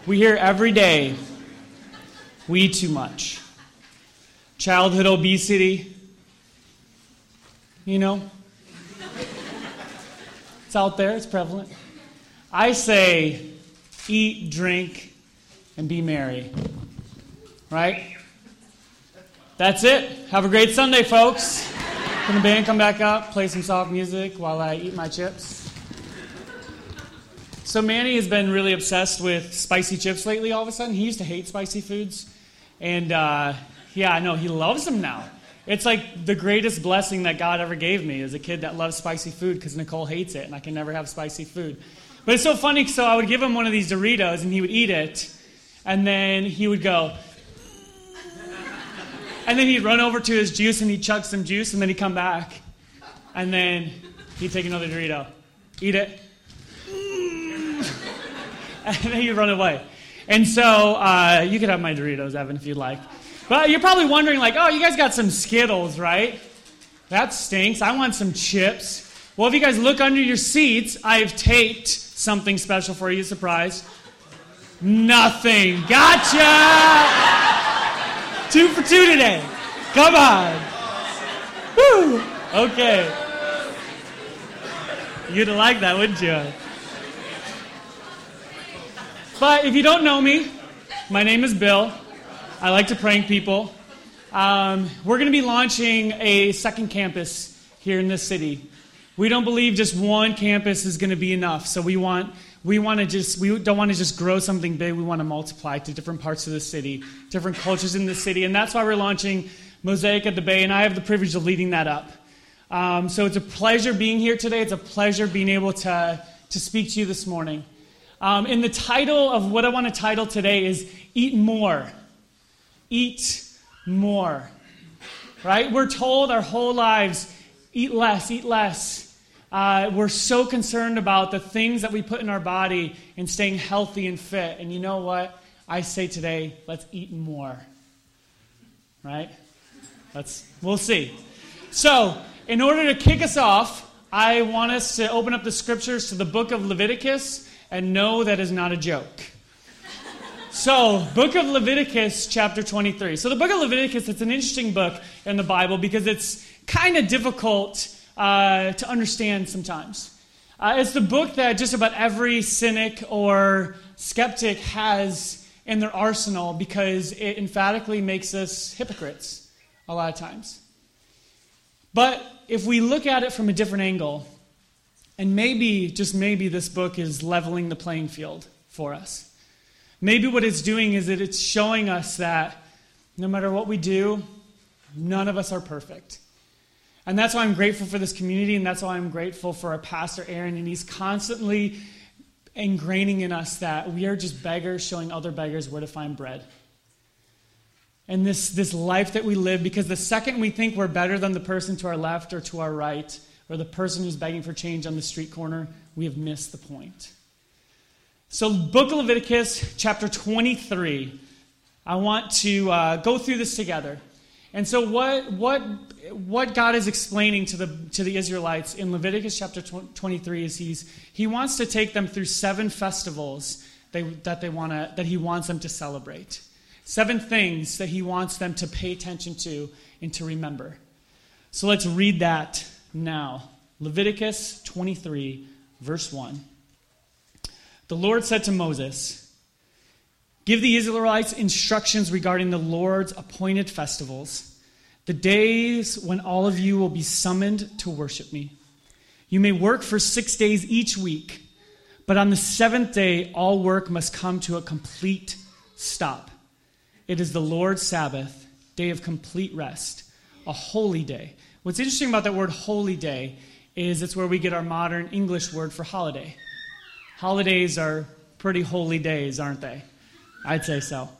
We hear every day, we eat too much. Childhood obesity, you know. It's out there, it's prevalent. I say, eat, drink, and be merry. Right? That's it. Have a great Sunday, folks. Can the band come back up, play some soft music while I eat my chips? So Manny has been really obsessed with spicy chips lately all of a sudden. He used to hate spicy foods. And I know, he loves them now. It's like the greatest blessing that God ever gave me as a kid that loves spicy food because Nicole hates it and I can never have spicy food. But it's so funny, so I would give him one of these Doritos and he would eat it. And then he would go. And then he'd run over to his juice and he'd chug some juice and then he'd come back. And then he'd take another Dorito. Eat it. And then he'd run away. And so you could have my Doritos, Evan, if you'd like. But you're probably wondering, like, oh, you guys got some Skittles, right? That stinks. I want some chips. Well, if you guys look under your seats, I've taped something special for you. Surprise. Nothing. Gotcha! 2 for 2 today. Come on. Woo! Okay. You'd like that, wouldn't you? But if you don't know me, my name is Bill. I like to prank people. We're going to be launching a second campus here in this city. We don't believe just one campus is going to be enough. So we don't want to just grow something big. We want to multiply to different parts of the city, different cultures in the city. And that's why we're launching Mosaic at the Bay, and I have the privilege of leading that up. So it's a pleasure being here today. It's a pleasure being able to speak to you this morning. In the title of what I want to title today is Eat More. Eat more. Right? We're told our whole lives, eat less, eat less. We're so concerned about the things that we put in our body and staying healthy and fit. And you know what? I say today, let's eat more. Right? We'll see. So, in order to kick us off, I want us to open up the scriptures to the book of Leviticus. And no, that is not a joke. So, book of Leviticus, chapter 23. So the book of Leviticus, it's an interesting book in the Bible because it's kind of difficult to understand sometimes. It's the book that just about every cynic or skeptic has in their arsenal because it emphatically makes us hypocrites a lot of times. But if we look at it from a different angle, and maybe, just maybe, this book is leveling the playing field for us. Maybe what it's doing is that it's showing us that no matter what we do, none of us are perfect. And that's why I'm grateful for this community, and that's why I'm grateful for our pastor, Aaron, and he's constantly ingraining in us that we are just beggars showing other beggars where to find bread. And this life that we live, because the second we think we're better than the person to our left or to our right, or the person who's begging for change on the street corner, we have missed the point. So, book of Leviticus, chapter 23. I want to go through this together. And so what God is explaining to the Israelites in Leviticus chapter 23 is he wants to take them through 7 festivals that he wants them to celebrate. 7 things that he wants them to pay attention to and to remember. So let's read that now. Leviticus 23, verse 1. The Lord said to Moses, "Give the Israelites instructions regarding the Lord's appointed festivals, the days when all of you will be summoned to worship me. You may work for 6 days each week, but on the 7th day all work must come to a complete stop. It is the Lord's Sabbath, day of complete rest, a holy day." What's interesting about that word holy day is it's where we get our modern English word for holiday. Holidays are pretty holy days, aren't they? I'd say so.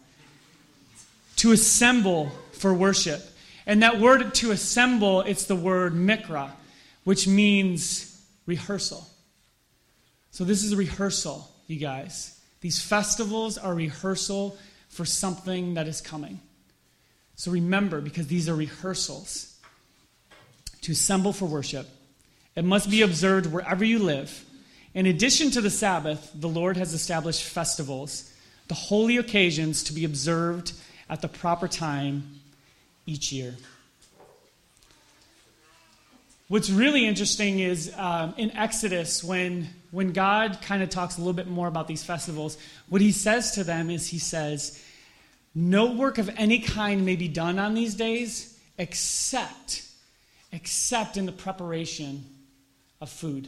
To assemble for worship. And that word to assemble, it's the word mikra, which means rehearsal. So this is a rehearsal, you guys. These festivals are rehearsal for something that is coming. So remember, because these are rehearsals. To assemble for worship. It must be observed wherever you live. In addition to the Sabbath, the Lord has established festivals, the holy occasions to be observed at the proper time each year. What's really interesting is in Exodus, when God kind of talks a little bit more about these festivals, what he says to them is he says, no work of any kind may be done on these days except in the preparation of food.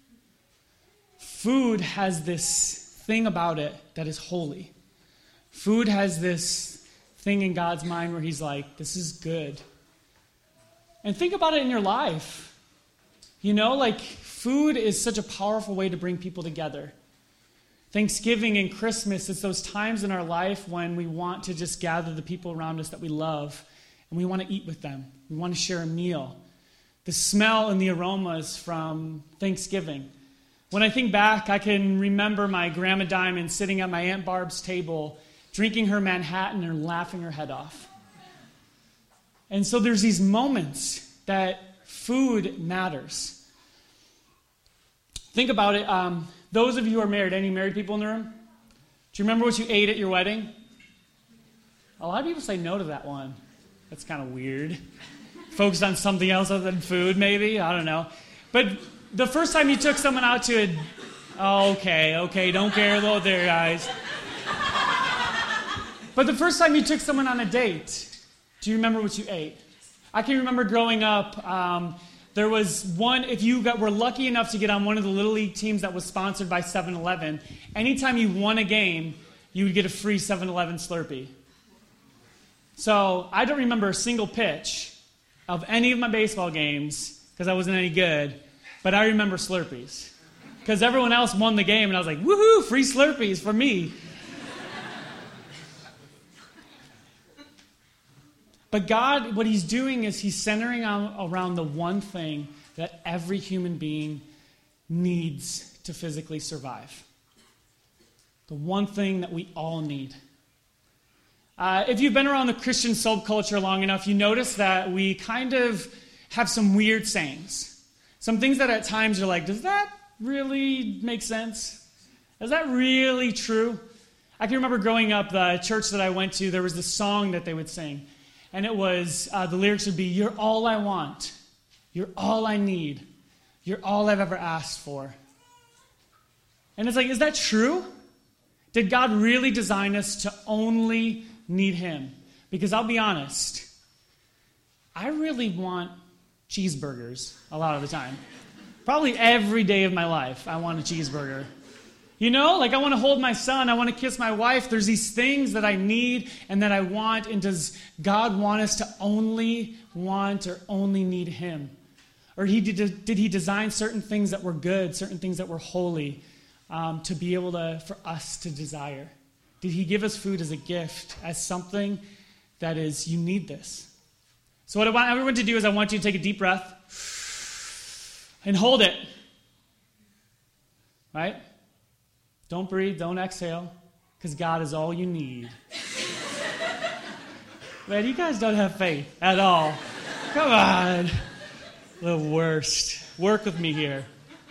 Food has this thing about it that is holy. Food has this thing in God's mind where he's like, this is good. And think about it in your life. You know, like food is such a powerful way to bring people together. Thanksgiving and Christmas, it's those times in our life when we want to just gather the people around us that we love and we want to eat with them. We want to share a meal. The smell and the aromas from Thanksgiving. When I think back, I can remember my Grandma Diamond sitting at my Aunt Barb's table, drinking her Manhattan and laughing her head off. And so there's these moments that food matters. Think about it. Those of you who are married, any married people in the room? Do you remember what you ate at your wedding? A lot of people say no to that one. That's kind of weird. Focused on something else other than food, maybe? I don't know. But the first time you took someone out to a... Okay, don't care though there, guys. But the first time you took someone on a date, do you remember what you ate? I can remember growing up, there was one, if you were lucky enough to get on one of the Little League teams that was sponsored by 7-Eleven, anytime you won a game, you would get a free 7-Eleven Slurpee. So I don't remember a single pitch of any of my baseball games because I wasn't any good, but I remember Slurpees. Because everyone else won the game, and I was like, woohoo, free Slurpees for me. But God, what he's doing is he's centering around the one thing that every human being needs to physically survive. The one thing that we all need. If you've been around the Christian subculture long enough, you notice that we kind of have some weird sayings. Some things that at times you're like, does that really make sense? Is that really true? I can remember growing up, the church that I went to, there was this song that they would sing. And it was, the lyrics would be, you're all I want. You're all I need. You're all I've ever asked for. And it's like, is that true? Did God really design us to only need him? Because I'll be honest, I really want cheeseburgers a lot of the time. Probably every day of my life, I want a cheeseburger. You know, like I want to hold my son, I want to kiss my wife. There's these things that I need and that I want. And does God want us to only want or only need him? Or did he design certain things that were good, certain things that were holy, to be able to, for us to desire? Did he give us food as a gift, as something that is, you need this? So what I want everyone to do is I want you to take a deep breath and hold it. Right? Don't breathe, don't exhale, because God is all you need. Man, you guys don't have faith at all. Come on. The worst. Work with me here.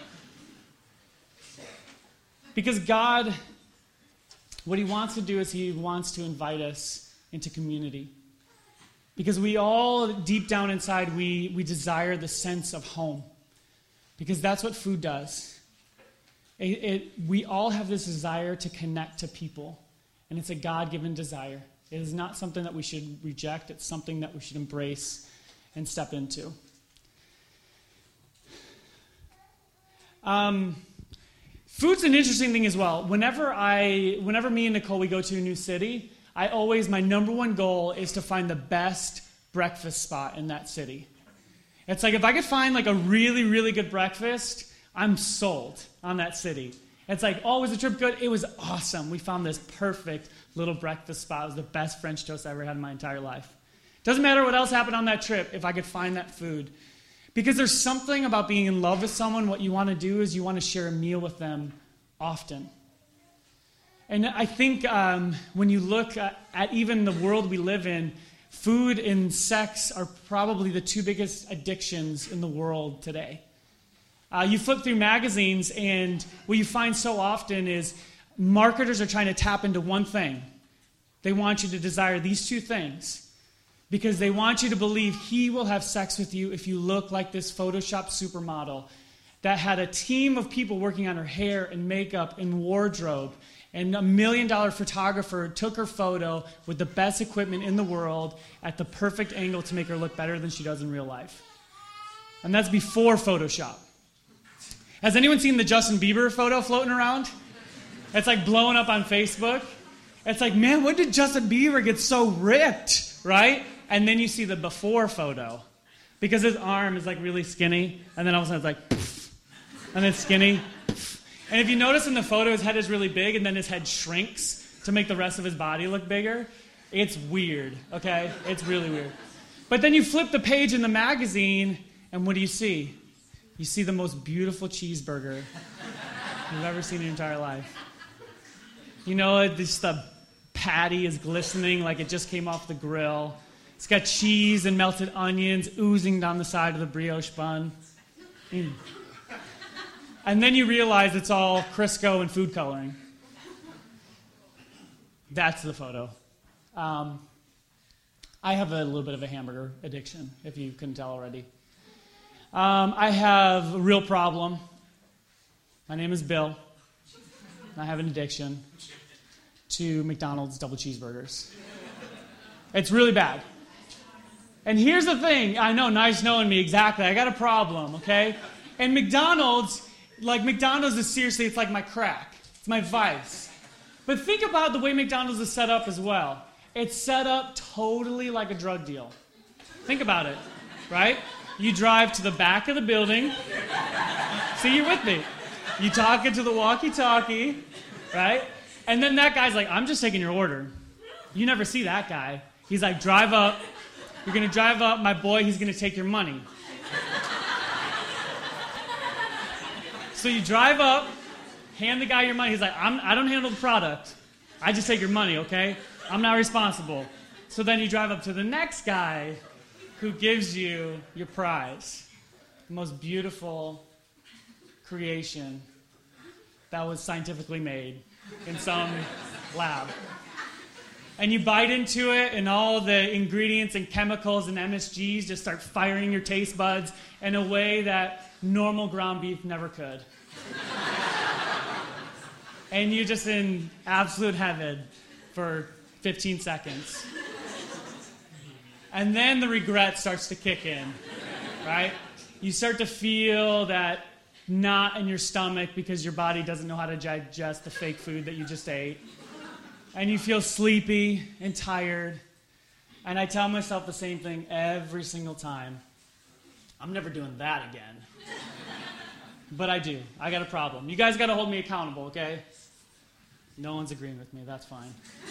Because God, what he wants to do is he wants to invite us into community. Because we all, deep down inside, we desire the sense of home. Because that's what food does. We all have this desire to connect to people, and it's a God-given desire. It is not something that we should reject. It's something that we should embrace and step into. Food's an interesting thing as well. Whenever me and Nicole, we go to a new city, my number one goal is to find the best breakfast spot in that city. It's like if I could find like a really, really good breakfast, I'm sold on that city. It's like, oh, was the trip good? It was awesome. We found this perfect little breakfast spot. It was the best French toast I ever had in my entire life. Doesn't matter what else happened on that trip if I could find that food. Because there's something about being in love with someone, what you want to do is you want to share a meal with them often. And I think when you look at even the world we live in, food and sex are probably the two biggest addictions in the world today. You flip through magazines, and what you find so often is marketers are trying to tap into one thing. They want you to desire these two things because they want you to believe he will have sex with you if you look like this Photoshop supermodel that had a team of people working on her hair and makeup and wardrobe, and $1 million photographer took her photo with the best equipment in the world at the perfect angle to make her look better than she does in real life. And that's before Photoshop. Has anyone seen the Justin Bieber photo floating around? It's like blowing up on Facebook. It's like, man, when did Justin Bieber get so ripped, right? And then you see the before photo because his arm is like really skinny, and then all of a sudden it's like, poof, and then skinny. Poof. And if you notice in the photo, his head is really big, and then his head shrinks to make the rest of his body look bigger. It's weird, okay? It's really weird. But then you flip the page in the magazine, and what do you see? You see the most beautiful cheeseburger you've ever seen in your entire life. You know, the patty is glistening like it just came off the grill. It's got cheese and melted onions oozing down the side of the brioche bun. Mm. And then you realize it's all Crisco and food coloring. That's the photo. I have a little bit of a hamburger addiction, if you couldn't tell already. I have a real problem. My name is Bill. I have an addiction to McDonald's double cheeseburgers. It's really bad. And here's the thing. I know, nice knowing me, exactly. I got a problem, okay? And McDonald's is seriously, it's like my crack. It's my vice. But think about the way McDonald's is set up as well. It's set up totally like a drug deal. Think about it, right? You drive to the back of the building. See, you're with me. You talk into the walkie-talkie, right? And then that guy's like, I'm just taking your order. You never see that guy. He's like, drive up. You're going to drive up. My boy, he's going to take your money. So you drive up, hand the guy your money. He's like, I don't handle the product. I just take your money, okay? I'm not responsible. So then you drive up to the next guy who gives you your prize. The most beautiful creation that was scientifically made in some lab. And you bite into it, and all the ingredients and chemicals and MSGs just start firing your taste buds in a way that normal ground beef never could. And you're just in absolute heaven for 15 seconds. And then the regret starts to kick in, right? You start to feel that knot in your stomach because your body doesn't know how to digest the fake food that you just ate. And you feel sleepy and tired. And I tell myself the same thing every single time. I'm never doing that again. But I do. I got a problem. You guys got to hold me accountable, okay? No one's agreeing with me. That's fine.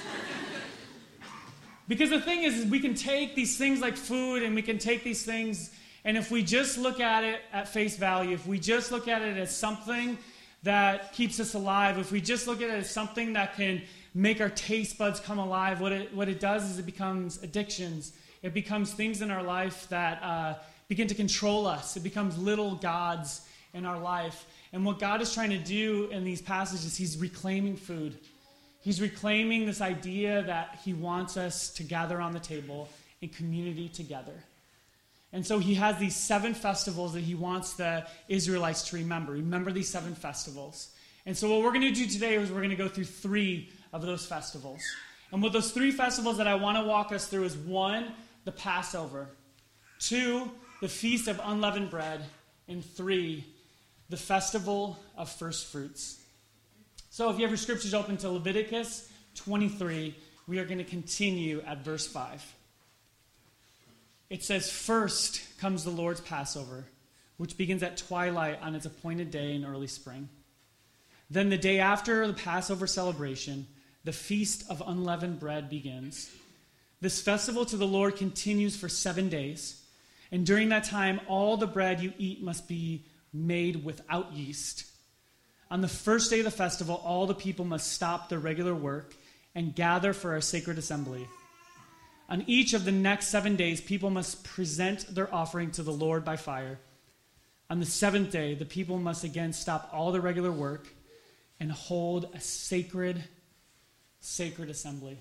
Because the thing is we can take these things like food, and we can take these things, and if we just look at it at face value, if we just look at it as something that keeps us alive, if we just look at it as something that can make our taste buds come alive, what it does is it becomes addictions. It becomes things in our life that begin to control us. It becomes little gods in our life. And what God is trying to do in these passages, he's reclaiming food. He's reclaiming this idea that he wants us to gather on the table in community together. And so he has these 7 festivals that he wants the Israelites to remember. Remember these 7 festivals. And so what we're going to do today is we're going to go through 3 of those festivals. And what those 3 festivals that I want to walk us through is 1, the Passover. 2, the Feast of Unleavened Bread. And 3, the Festival of First Fruits. So if you have your scriptures open to Leviticus 23, we are going to continue at verse 5. It says, "First comes the Lord's Passover, which begins at twilight on its appointed day in early spring. Then the day after the Passover celebration, the Feast of Unleavened Bread begins. This festival to the Lord continues for 7 days, and during that time all the bread you eat must be made without yeast. On the first day of the festival, all the people must stop their regular work and gather for a sacred assembly. On each of the next 7 days, people must present their offering to the Lord by fire. On the 7th day, the people must again stop all their regular work, and hold a sacred assembly.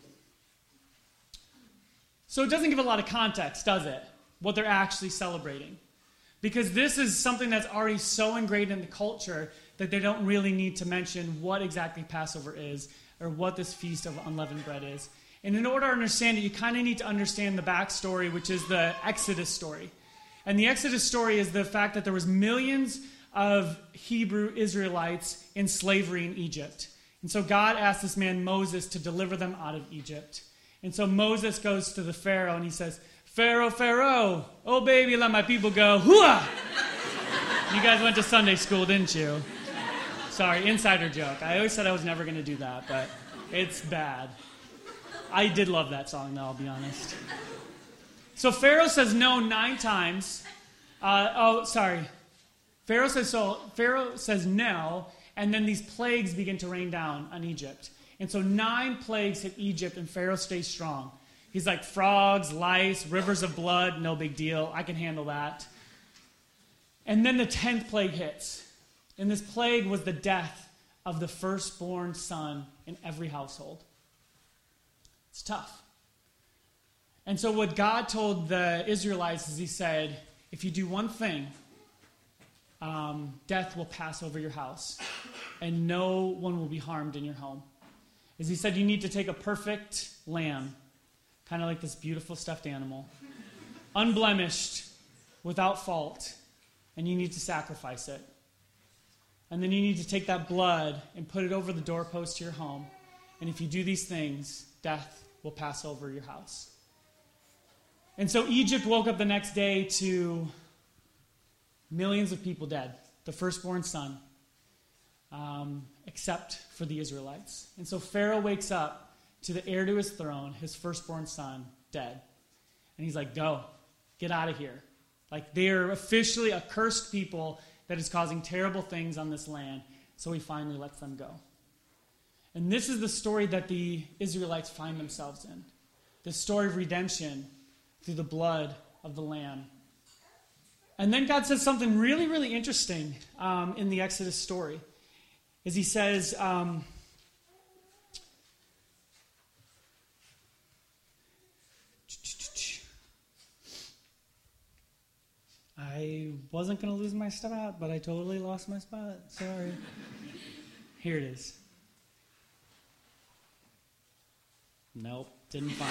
So it doesn't give a lot of context, does it? What they're actually celebrating. Because this is something that's already so ingrained in the culture that they don't really need to mention what exactly Passover is or what this Feast of Unleavened Bread is. And in order to understand it, you kind of need to understand the backstory, which is the Exodus story. And the Exodus story is the fact that there was millions of Hebrew Israelites in slavery in Egypt. And so God asked this man Moses to deliver them out of Egypt. And so Moses goes to the Pharaoh and he says, Pharaoh, Pharaoh, oh baby, let my people go. Hooah! You guys went to Sunday school, didn't you? Sorry, insider joke. I always said I was never going to do that, but it's bad. I did love that song, though, I'll be honest. So Pharaoh says no 9 times. Pharaoh says no, and then these plagues begin to rain down on Egypt. And so 9 plagues hit Egypt, and Pharaoh stays strong. He's like, frogs, lice, rivers of blood, no big deal. I can handle that. And then the 10th plague hits. And this plague was the death of the firstborn son in every household. It's tough. And so what God told the Israelites is he said, if you do one thing, death will pass over your house, and no one will be harmed in your home. As he said, you need to take a perfect lamb, kind of like this beautiful stuffed animal, unblemished, without fault, and you need to sacrifice it. And then you need to take that blood and put it over the doorpost to your home. And if you do these things, death will pass over your house. And so Egypt woke up the next day to millions of people dead, the firstborn son, except for the Israelites. And so Pharaoh wakes up to the heir to his throne, his firstborn son, dead. And he's like, go, get out of here. Like, they're officially a cursed people that is causing terrible things on this land. So he finally lets them go. And this is the story that the Israelites find themselves in. The story of redemption through the blood of the Lamb. And then God says something really, really interesting in the Exodus story. As he says, I wasn't going to lose my spot, but I totally lost my spot. Sorry. Here it is. Nope, didn't find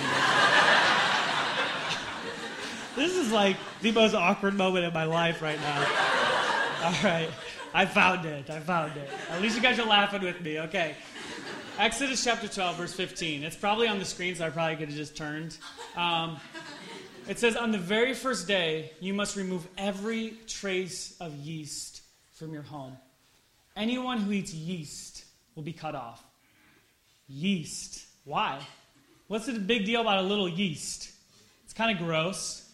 it. This is like the most awkward moment in my life right now. All right, I found it. At least you guys are laughing with me. Okay. Exodus chapter 12, verse 15. It's probably on the screen, so I probably could have just turned. It says, on the very first day, you must remove every trace of yeast from your home. Anyone who eats yeast will be cut off. Yeast. Why? What's the big deal about a little yeast? It's kind of gross.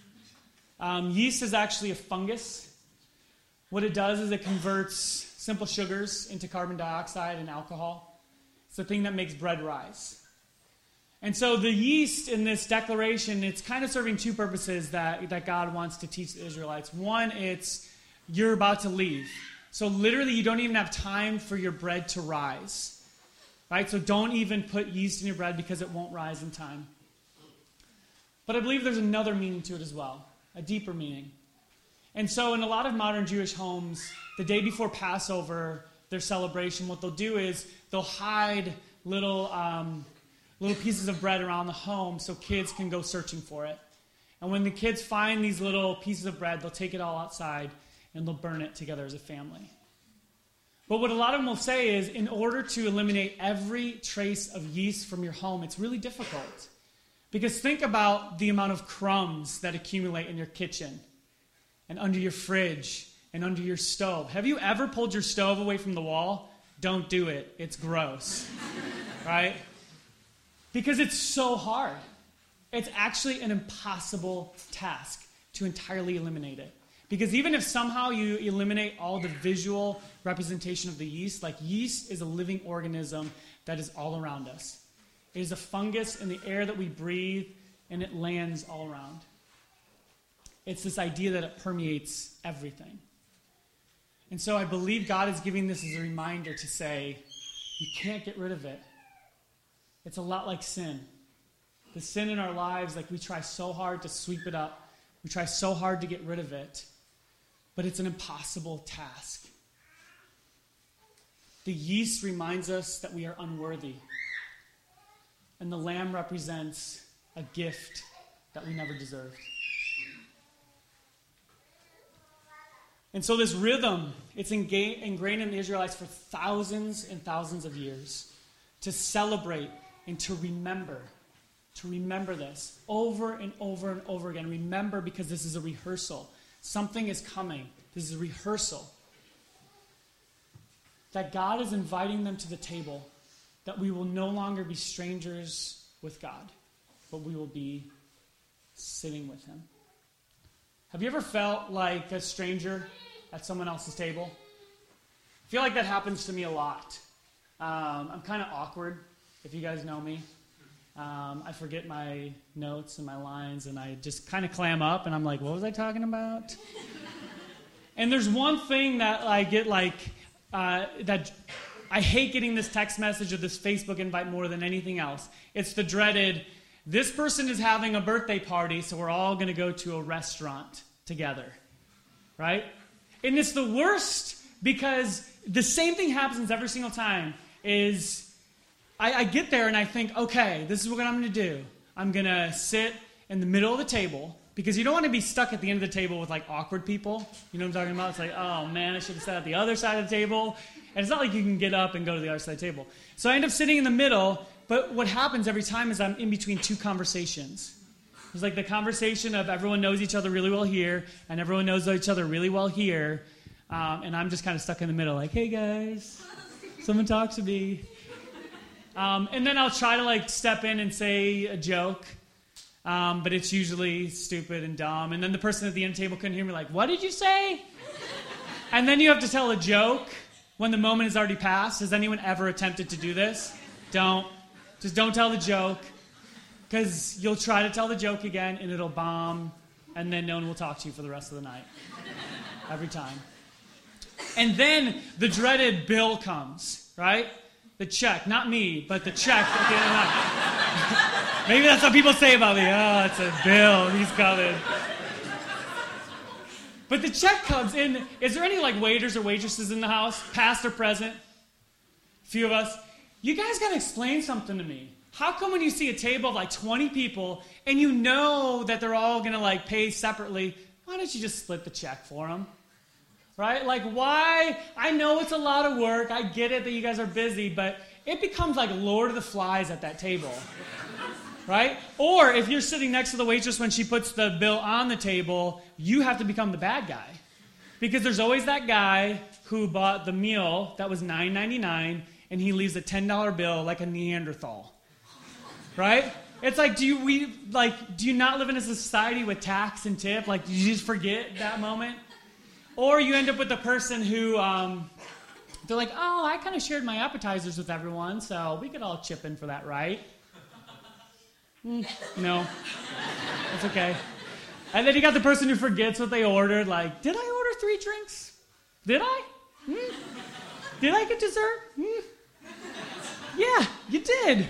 Yeast is actually a fungus. What it does is it converts simple sugars into carbon dioxide and alcohol. It's the thing that makes bread rise. And so the yeast in this declaration, it's kind of serving 2 purposes that God wants to teach the Israelites. One, it's you're about to leave. So literally you don't even have time for your bread to rise. Right? So don't even put yeast in your bread because it won't rise in time. But I believe there's another meaning to it as well, a deeper meaning. And so in a lot of modern Jewish homes, the day before Passover, their celebration, what they'll do is they'll hide little pieces of bread around the home so kids can go searching for it. And when the kids find these little pieces of bread, they'll take it all outside and they'll burn it together as a family. But what a lot of them will say is, in order to eliminate every trace of yeast from your home, it's really difficult. Because think about the amount of crumbs that accumulate in your kitchen and under your fridge and under your stove. Have you ever pulled your stove away from the wall? Don't do it. It's gross. Right? Because it's so hard. It's actually an impossible task to entirely eliminate it. Because even if somehow you eliminate all the visual representation of the yeast, like yeast is a living organism that is all around us. It is a fungus in the air that we breathe, and it lands all around. It's this idea that it permeates everything. And so I believe God is giving this as a reminder to say, you can't get rid of it. It's a lot like sin. The sin in our lives, like we try so hard to sweep it up. We try so hard to get rid of it. But it's an impossible task. The yeast reminds us that we are unworthy. And the lamb represents a gift that we never deserved. And so this rhythm, it's ingrained in the Israelites for thousands and thousands of years to celebrate and to remember this over and over and over again. Remember, because this is a rehearsal. Something is coming. This is a rehearsal. That God is inviting them to the table, that we will no longer be strangers with God, but we will be sitting with him. Have you ever felt like a stranger at someone else's table? I feel like that happens to me a lot. I'm kind of awkward, if you guys know me. I forget my notes and my lines, and I just kind of clam up, and I'm like, what was I talking about? And there's one thing that I get that I hate getting this text message or this Facebook invite more than anything else. It's the dreaded, this person is having a birthday party, so we're all going to go to a restaurant together. Right? And it's the worst because the same thing happens every single time. Is I get there and I think, okay, this is what I'm going to do. I'm going to sit in the middle of the table, because you don't want to be stuck at the end of the table with like awkward people. You know what I'm talking about? It's like, oh man, I should have sat at the other side of the table. And it's not like you can get up and go to the other side of the table. So I end up sitting in the middle, but what happens every time is I'm in between two conversations. It's like the conversation of everyone knows each other really well here, and everyone knows each other really well here, and I'm just kind of stuck in the middle like, hey guys, someone talk to me. And then I'll try to like step in and say a joke, but it's usually stupid and dumb. And then the person at the end of the table couldn't hear me, like, what did you say? And then you have to tell a joke when the moment has already passed. Has anyone ever attempted to do this? Just don't tell the joke, because you'll try to tell the joke again and it'll bomb, and then no one will talk to you for the rest of the night. Every time. And then the dreaded bill comes, right? The check, not me, but the check at the end of the night. Maybe that's what people say about me. Oh, it's a bill. He's coming. But the check comes in. Is there any like waiters or waitresses in the house, past or present? A few of us. You guys got to explain something to me. How come when you see a table of like 20 people and you know that they're all going to like pay separately, why don't you just split the check for them? Right? Like, why? I know it's a lot of work. I get it that you guys are busy, but it becomes like Lord of the Flies at that table. Right? Or if you're sitting next to the waitress when she puts the bill on the table, you have to become the bad guy. Because there's always that guy who bought the meal that was $9.99 and he leaves a $10 bill like a Neanderthal. Right? It's like, do you not live in a society with tax and tip? Like, do you just forget that moment? Or you end up with the person who, they're like, oh, I kind of shared my appetizers with everyone, so we could all chip in for that, right? No. That's okay. And then you got the person who forgets what they ordered, like, did I order 3 drinks? Did I? Did I get dessert? Yeah, you did.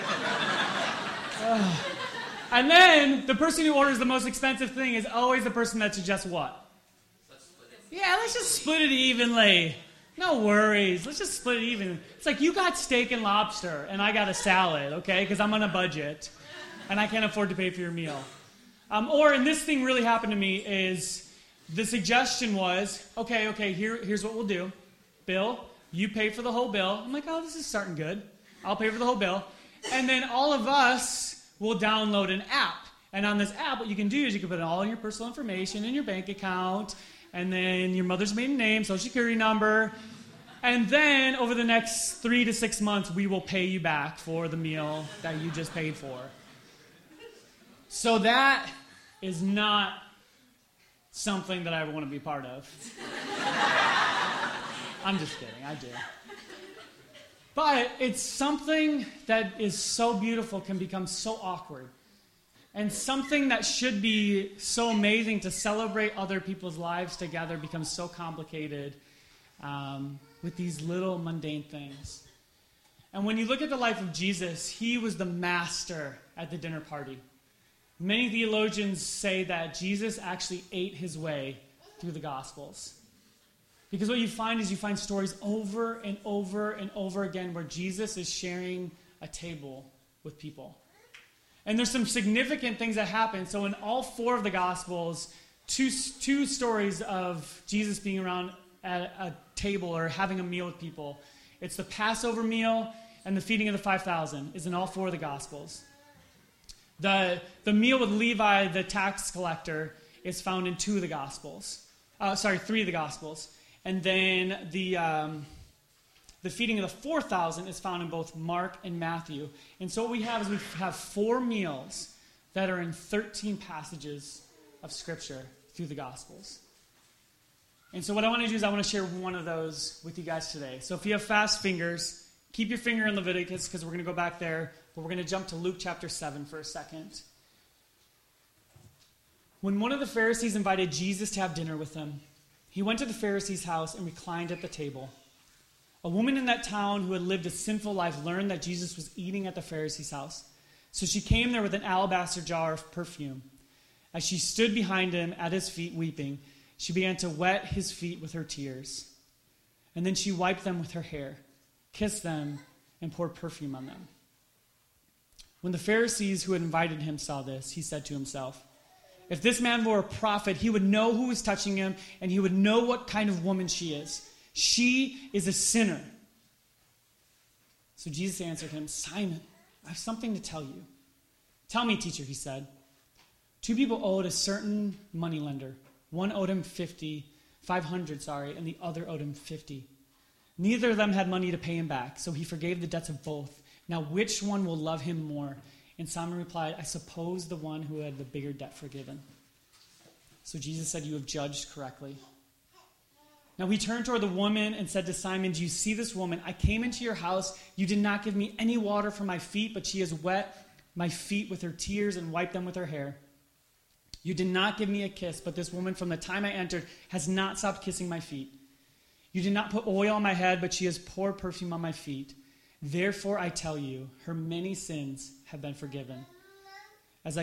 And then the person who orders the most expensive thing is always the person that suggests what? Yeah, let's just split it evenly. No worries. Let's just split it even. It's like you got steak and lobster, and I got a salad, okay? Because I'm on a budget, and I can't afford to pay for your meal. And this thing really happened to me is the suggestion was, okay, here's what we'll do. Bill, you pay for the whole bill. I'm like, oh, this is starting good. I'll pay for the whole bill. And then all of us will download an app. And on this app, what you can do is you can put all your personal information in your bank account, and then your mother's maiden name, social security number. And then over the next 3 to 6 months, we will pay you back for the meal that you just paid for. So that is not something that I ever want to be part of. I'm just kidding, I do. But it's something that is so beautiful can become so awkward. And something that should be so amazing to celebrate other people's lives together becomes so complicated. with these little mundane things. And when you look at the life of Jesus, he was the master at the dinner party. Many theologians say that Jesus actually ate his way through the Gospels. Because what you find is you find stories over and over and over again where Jesus is sharing a table with people. And there's some significant things that happen. So in all four of the Gospels, two stories of Jesus being around at a table or having a meal with people. It's the Passover meal and the feeding of the 5,000 is in all four of the Gospels. The meal with Levi, the tax collector, is found in three of the Gospels. And then the feeding of the 4,000 is found in both Mark and Matthew. And so what we have is we have four meals that are in 13 passages of Scripture through the Gospels. And so what I want to do is I want to share one of those with you guys today. So if you have fast fingers, keep your finger in Leviticus because we're going to go back there. But we're going to jump to Luke chapter 7 for a second. When one of the Pharisees invited Jesus to have dinner with him, he went to the Pharisee's house and reclined at the table. A woman in that town who had lived a sinful life learned that Jesus was eating at the Pharisee's house. So she came there with an alabaster jar of perfume. As she stood behind him at his feet weeping, she began to wet his feet with her tears. And then she wiped them with her hair, kissed them, and poured perfume on them. When the Pharisees who had invited him saw this, he said to himself, if this man were a prophet, he would know who was touching him, and he would know what kind of woman she is. She is a sinner. So Jesus answered him, Simon, I have something to tell you. Tell me, teacher, he said. 2 people owed a certain moneylender. One owed him 500, and the other owed him 50. Neither of them had money to pay him back, so he forgave the debts of both. Now which one will love him more? And Simon replied, I suppose the one who had the bigger debt forgiven. So Jesus said, you have judged correctly. Now he turned toward the woman and said to Simon, do you see this woman? I came into your house. You did not give me any water for my feet, but she has wet my feet with her tears and wiped them with her hair. You did not give me a kiss, but this woman from the time I entered has not stopped kissing my feet. You did not put oil on my head, but she has poured perfume on my feet. Therefore I tell you, her many sins have been forgiven. As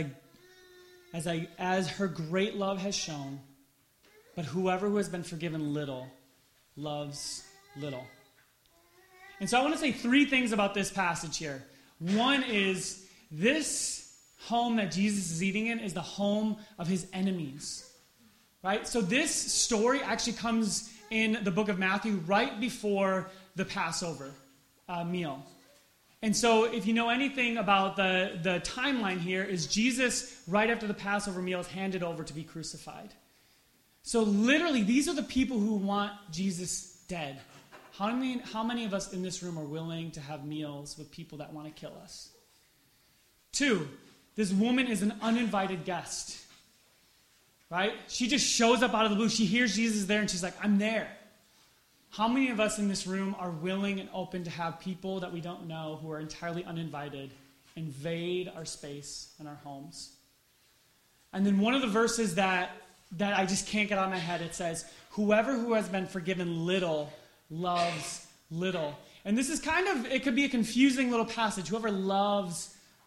her great love has shown, but whoever who has been forgiven little loves little. And so I want to say 3 things about this passage here. One is this home that Jesus is eating in is the home of his enemies. Right? So this story actually comes in the book of Matthew right before the Passover meal. And so if you know anything about the timeline here, is Jesus, right after the Passover meal, is handed over to be crucified. So literally, these are the people who want Jesus dead. How many of us in this room are willing to have meals with people that want to kill us? 2, this woman is an uninvited guest. Right? She just shows up out of the blue. She hears Jesus there and she's like, I'm there. How many of us in this room are willing and open to have people that we don't know who are entirely uninvited invade our space and our homes? And then one of the verses that I just can't get out of my head, it says, whoever who has been forgiven little loves little. And this is it could be a confusing little passage. Whoever's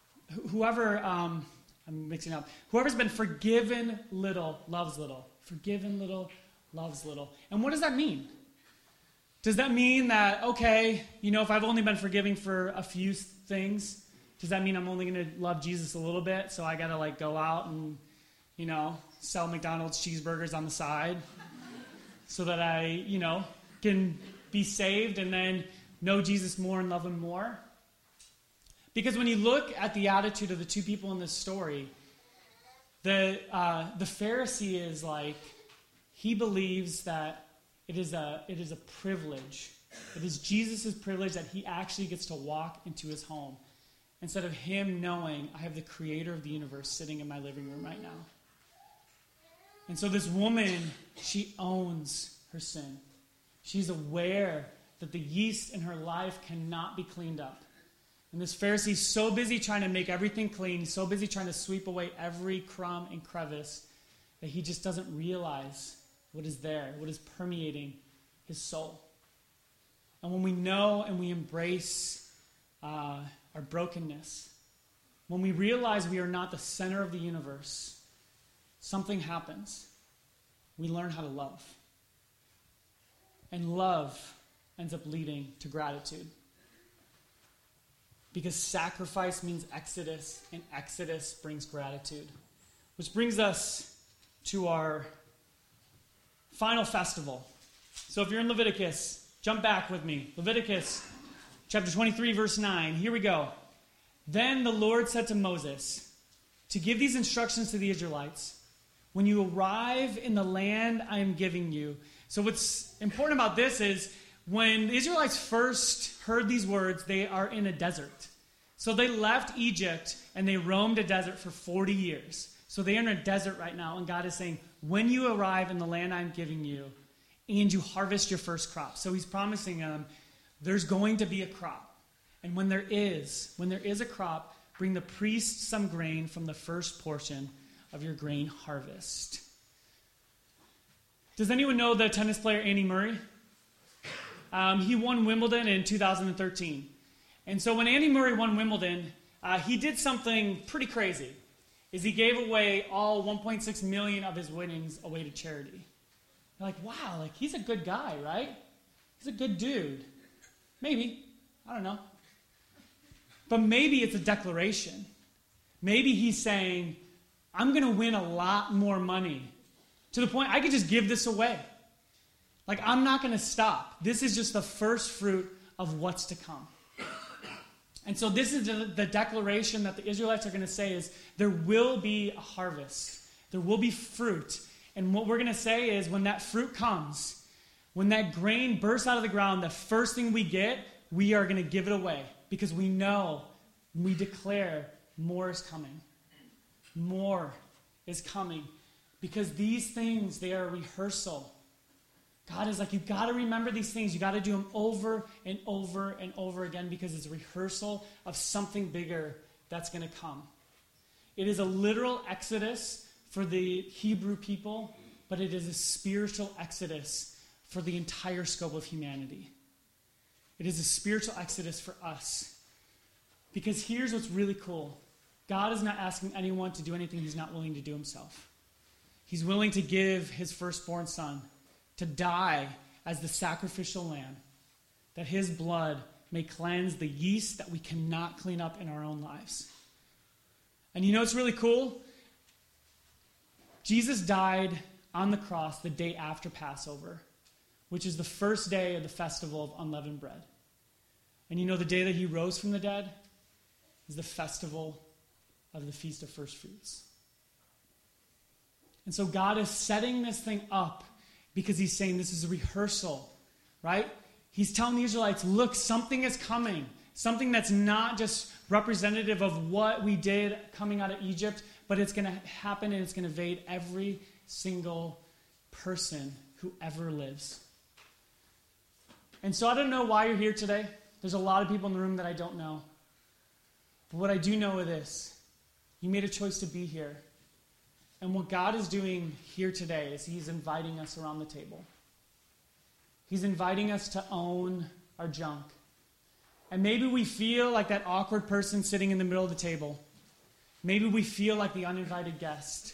been forgiven little loves little. Forgiven little loves little. And what does that mean? Does that mean that, if I've only been forgiving for a few things, does that mean I'm only going to love Jesus a little bit? So I got to go out and, sell McDonald's cheeseburgers on the side so that I, can be saved and then know Jesus more and love him more? Because when you look at the attitude of the 2 people in this story, the Pharisee is he believes that it is a privilege. It is Jesus' privilege that he actually gets to walk into his home instead of him knowing I have the creator of the universe sitting in my living room right now. And so this woman, she owns her sin. She's aware that the yeast in her life cannot be cleaned up. And this Pharisee's so busy trying to make everything clean, he's so busy trying to sweep away every crumb and crevice that he just doesn't realize what is there, what is permeating his soul. And when we know and we embrace our brokenness, when we realize we are not the center of the universe, something happens. We learn how to love. And love ends up leading to gratitude. Because sacrifice means exodus, and exodus brings gratitude. Which brings us to our final festival. So if you're in Leviticus, jump back with me. Leviticus chapter 23, verse 9. Here we go. Then the Lord said to Moses, to give these instructions to the Israelites, when you arrive in the land I am giving you. So what's important about this is when the Israelites first heard these words, they are in a desert. So they left Egypt and they roamed a desert for 40 years. So they are in a desert right now, and God is saying, when you arrive in the land I'm giving you, and you harvest your first crop. So he's promising them, there's going to be a crop. And when there is a crop, bring the priest some grain from the first portion of your grain harvest. Does anyone know the tennis player Andy Murray? He won Wimbledon in 2013. And so when Andy Murray won Wimbledon, he did something pretty crazy. Is he gave away all 1.6 million of his winnings away to charity. You're like, wow, like he's a good guy, right? He's a good dude. Maybe. I don't know. But maybe it's a declaration. Maybe he's saying, I'm going to win a lot more money. To the point I could just give this away. Like, I'm not going to stop. This is just the first fruit of what's to come. And so this is the declaration that the Israelites are going to say is, there will be a harvest. There will be fruit. And what we're going to say is, when that fruit comes, when that grain bursts out of the ground, the first thing we get, we are going to give it away. Because we know, we declare, more is coming. More is coming. Because these things, they are a rehearsal. God is like, you've got to remember these things. You've got to do them over and over and over again, because it's a rehearsal of something bigger that's going to come. It is a literal exodus for the Hebrew people, but it is a spiritual exodus for the entire scope of humanity. It is a spiritual exodus for us. Because here's what's really cool. God is not asking anyone to do anything he's not willing to do himself. He's willing to give his firstborn son to die as the sacrificial lamb, that his blood may cleanse the yeast that we cannot clean up in our own lives. And you know what's really cool? Jesus died on the cross the day after Passover, which is the first day of the festival of unleavened bread. And you know the day that he rose from the dead is the festival of the Feast of First Fruits. And so God is setting this thing up because he's saying this is a rehearsal, right? He's telling the Israelites, look, something is coming. Something that's not just representative of what we did coming out of Egypt, but it's going to happen and it's going to invade every single person who ever lives. And so I don't know why you're here today. There's a lot of people in the room that I don't know. But what I do know is this. You made a choice to be here. And what God is doing here today is he's inviting us around the table. He's inviting us to own our junk. And maybe we feel like that awkward person sitting in the middle of the table. Maybe we feel like the uninvited guest.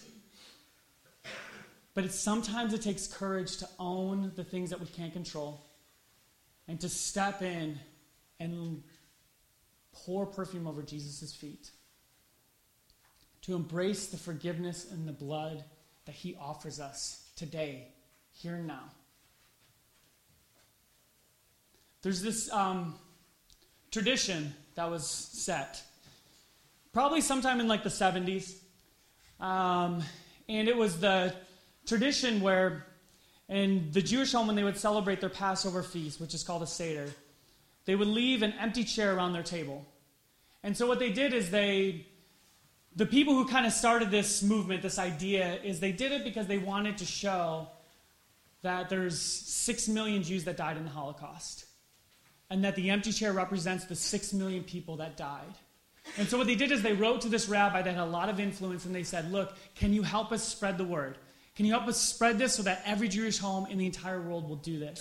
But sometimes it takes courage to own the things that we can't control and to step in and pour perfume over Jesus' feet. To embrace the forgiveness and the blood that he offers us today, here and now. There's this tradition that was set, probably sometime in like the 70s. And it was the tradition where in the Jewish home, when they would celebrate their Passover feast, which is called a Seder, they would leave an empty chair around their table. And so what they did is the people who kind of started this movement, this idea, is they did it because they wanted to show that there's 6 million Jews that died in the Holocaust. And that the empty chair represents the 6 million people that died. And so what they did is they wrote to this rabbi that had a lot of influence, and they said, look, can you help us spread the word? Can you help us spread this so that every Jewish home in the entire world will do this?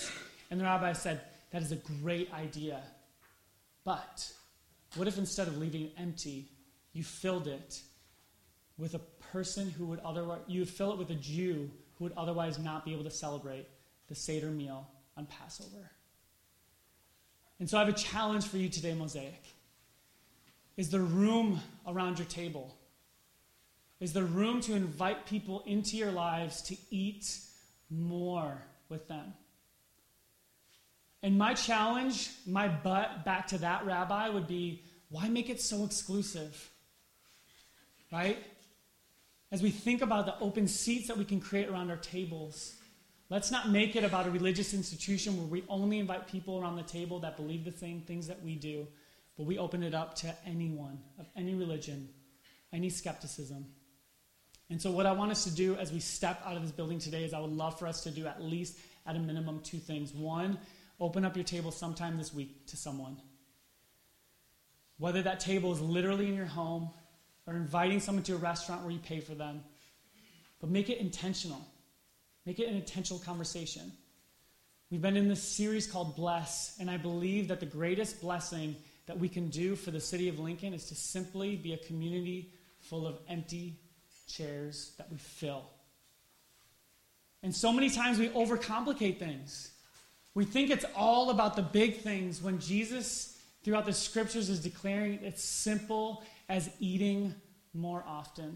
And the rabbi said, that is a great idea. But what if instead of leaving it empty, you filled it with a person who would otherwise, you would fill it with a Jew who would otherwise not be able to celebrate the Seder meal on Passover? And so I have a challenge for you today, Mosaic. Is there room around your table? Is there room to invite people into your lives to eat more with them? And my challenge, my butt back to that rabbi would be, why make it so exclusive? Right? As we think about the open seats that we can create around our tables, let's not make it about a religious institution where we only invite people around the table that believe the same things that we do, but we open it up to anyone of any religion, any skepticism. And so what I want us to do as we step out of this building today is I would love for us to do at least at a minimum two things. One, open up your table sometime this week to someone. Whether that table is literally in your home or inviting someone to a restaurant where you pay for them. But make it intentional. Make it an intentional conversation. We've been in this series called Bless, and I believe that the greatest blessing that we can do for the city of Lincoln is to simply be a community full of empty chairs that we fill. And so many times we overcomplicate things. We think it's all about the big things when Jesus, throughout the scriptures, is declaring it's simple as eating more often.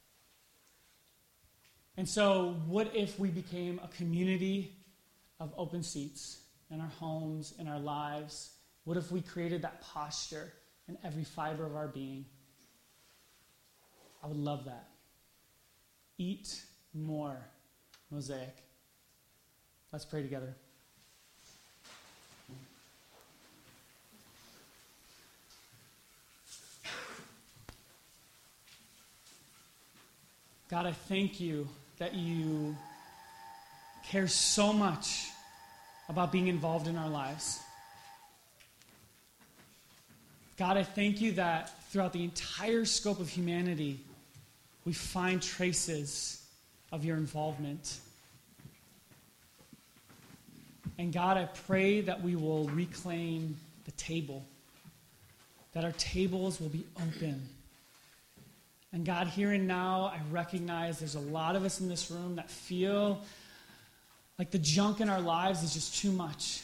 And so what if we became a community of open seats in our homes, in our lives? What if we created that posture in every fiber of our being? I would love that. Eat more, Mosaic. Let's pray together. God, I thank you that you care so much about being involved in our lives. God, I thank you that throughout the entire scope of humanity, we find traces of your involvement. And God, I pray that we will reclaim the table, that our tables will be open. And God, here and now, I recognize there's a lot of us in this room that feel like the junk in our lives is just too much.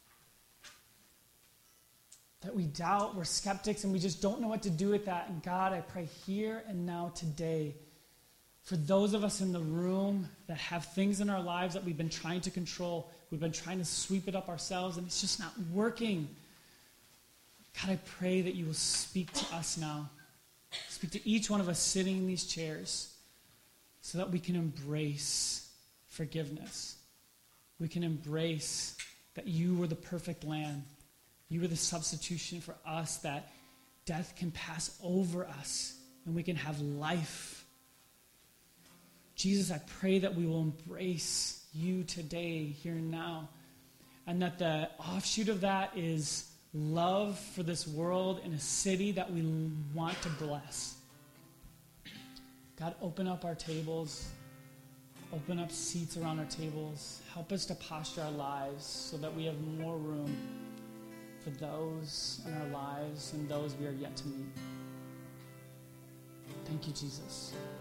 That we doubt, we're skeptics, and we just don't know what to do with that. And God, I pray here and now today, for those of us in the room that have things in our lives that we've been trying to control, we've been trying to sweep it up ourselves, and it's just not working. God, I pray that you will speak to us now. Speak to each one of us sitting in these chairs so that we can embrace forgiveness. We can embrace that you were the perfect Lamb. You were the substitution for us, that death can pass over us and we can have life. Jesus, I pray that we will embrace you today, here and now, and that the offshoot of that is love for this world in a city that we want to bless. God, open up our tables. Open up seats around our tables. Help us to posture our lives so that we have more room for those in our lives and those we are yet to meet. Thank you, Jesus.